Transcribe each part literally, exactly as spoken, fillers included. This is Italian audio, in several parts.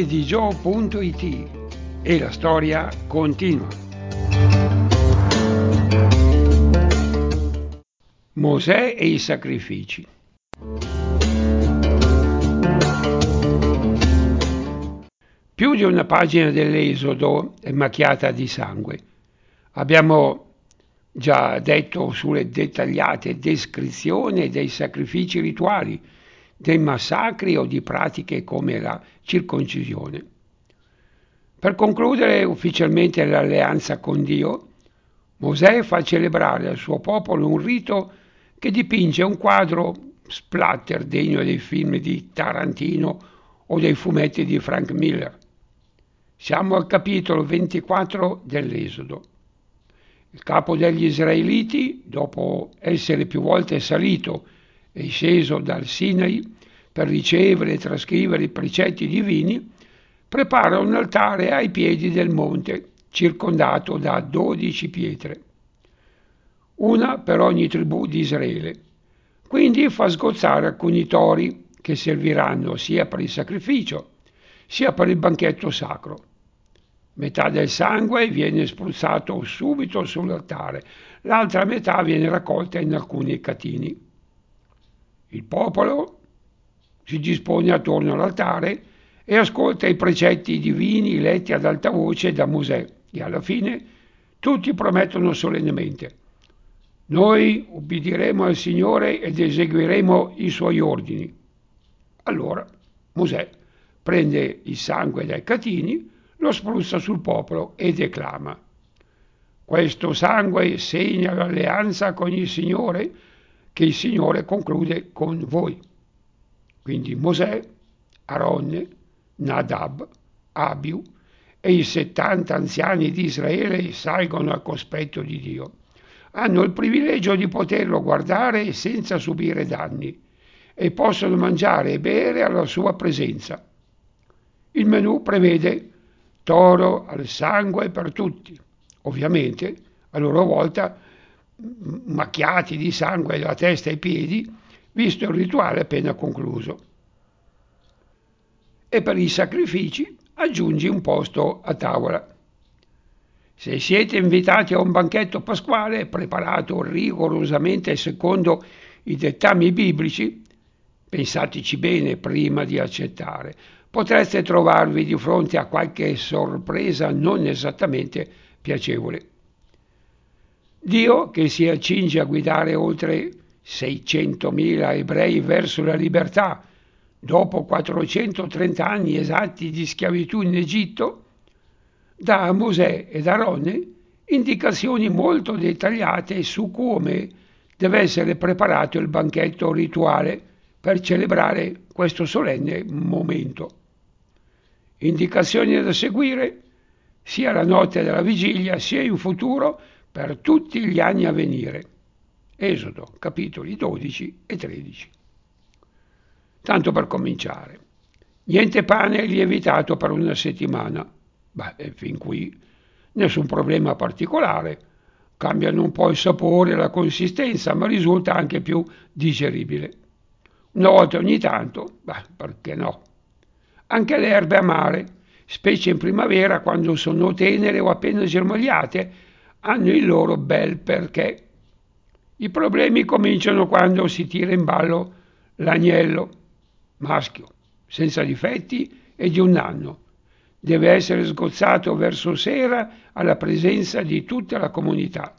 di gio punto it e la storia continua. Mosè e i sacrifici. Più di una pagina dell'Esodo è macchiata di sangue. Abbiamo già detto sulle dettagliate descrizioni dei sacrifici rituali, dei massacri o di pratiche come la circoncisione. Per concludere ufficialmente l'alleanza con Dio, Mosè fa celebrare al suo popolo un rito che dipinge un quadro splatter degno dei film di Tarantino o dei fumetti di Frank Miller. Siamo al capitolo ventiquattro dell'Esodo. Il capo degli Israeliti, dopo essere più volte salito e sceso dal Sinai per ricevere e trascrivere i precetti divini, prepara un altare ai piedi del monte, circondato da dodici pietre, una per ogni tribù di Israele. Quindi fa sgozzare alcuni tori che serviranno sia per il sacrificio sia per il banchetto sacro. Metà del sangue viene spruzzato subito sull'altare, l'altra metà viene raccolta in alcuni catini. Il popolo si dispone attorno all'altare e ascolta i precetti divini letti ad alta voce da Mosè e alla fine tutti promettono solennemente: noi ubbidiremo al Signore ed eseguiremo i suoi ordini. Allora Mosè prende il sangue dai catini, lo spruzza sul popolo e declama: questo sangue segna l'alleanza con il Signore che il Signore conclude con voi. Quindi Mosè, Aronne, Nadab, Abiu e i settanta anziani di Israele salgono al cospetto di Dio. Hanno il privilegio di poterlo guardare senza subire danni e possono mangiare e bere alla sua presenza. Il menù prevede toro al sangue per tutti, ovviamente a loro volta macchiati di sangue da testa ai piedi, visto il rituale appena concluso. E per i sacrifici aggiungi un posto a tavola. Se siete invitati a un banchetto pasquale preparato rigorosamente secondo i dettami biblici, pensateci bene prima di accettare. Potreste trovarvi di fronte a qualche sorpresa non esattamente piacevole. Dio, che si accinge a guidare oltre seicentomila ebrei verso la libertà, dopo quattrocentotrenta anni esatti di schiavitù in Egitto, dà a Mosè ed Aronne indicazioni molto dettagliate su come deve essere preparato il banchetto rituale per celebrare questo solenne momento. Indicazioni da seguire sia la notte della vigilia sia in futuro per tutti gli anni a venire. Esodo, capitoli dodici e tredici. Tanto per cominciare, niente pane lievitato per una settimana. Beh, fin qui nessun problema particolare. Cambiano un po' il sapore e la consistenza, ma risulta anche più digeribile. Una volta ogni tanto, beh, perché no? Anche le erbe amare, specie in primavera quando sono tenere o appena germogliate, hanno il loro bel perché. I problemi cominciano quando si tira in ballo l'agnello, maschio, senza difetti e di un anno. Deve essere sgozzato verso sera alla presenza di tutta la comunità.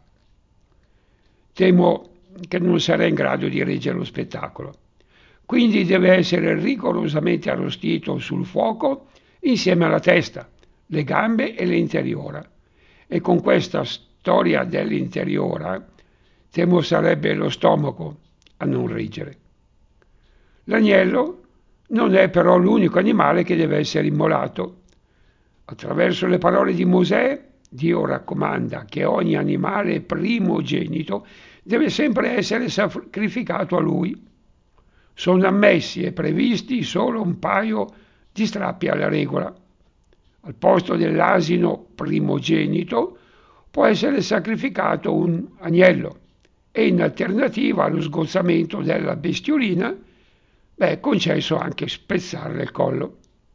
Temo che non sarà in grado di reggere lo spettacolo. Quindi deve essere rigorosamente arrostito sul fuoco insieme alla testa, le gambe e l'interiora. E con questa storia dell'interiora, temo sarebbe lo stomaco a non reggere. L'agnello non è però l'unico animale che deve essere immolato. Attraverso le parole di Mosè, Dio raccomanda che ogni animale primogenito deve sempre essere sacrificato a Lui. Sono ammessi e previsti solo un paio di strappi alla regola. Al posto dell'asino primogenito può essere sacrificato un agnello e in alternativa allo sgozzamento della bestiolina, beh, è concesso anche spezzarle il collo.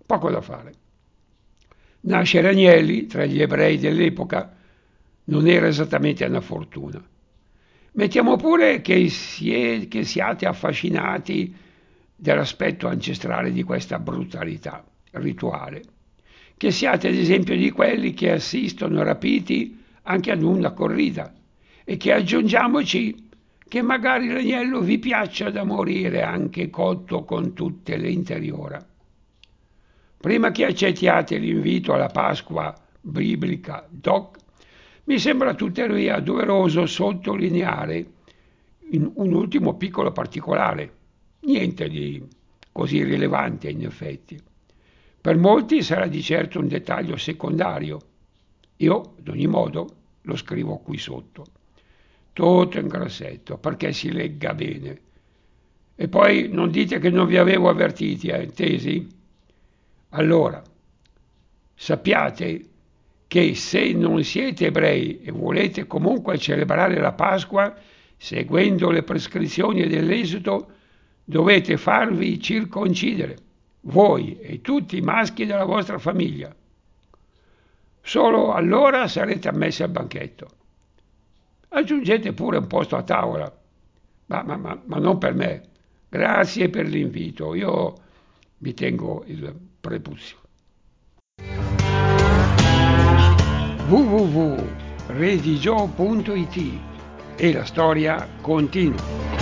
Poco da fare. Nascere Agnelli tra gli ebrei dell'epoca non era esattamente una fortuna. Mettiamo pure che, sie, che siate affascinati dell'aspetto ancestrale di questa brutalità rituale, che siate ad esempio di quelli che assistono rapiti anche ad una corrida e che aggiungiamoci che magari l'agnello vi piaccia da morire anche cotto con tutte le interiora. Prima che accettiate l'invito alla Pasqua biblica doc, mi sembra tuttavia doveroso sottolineare in un ultimo piccolo particolare, niente di così rilevante in effetti. Per molti sarà di certo un dettaglio secondario. Io, ad ogni modo, lo scrivo qui sotto. Tutto in grassetto, perché si legga bene. E poi non dite che non vi avevo avvertiti, eh, intesi? Allora, sappiate che se non siete ebrei e volete comunque celebrare la Pasqua, seguendo le prescrizioni dell'Esodo, dovete farvi circoncidere, voi e tutti i maschi della vostra famiglia. Solo allora sarete ammessi al banchetto. Aggiungete pure un posto a tavola, ma, ma, ma, ma non per me. Grazie per l'invito, io mi tengo il prepuzio. w w w punto redigio punto it e la storia continua.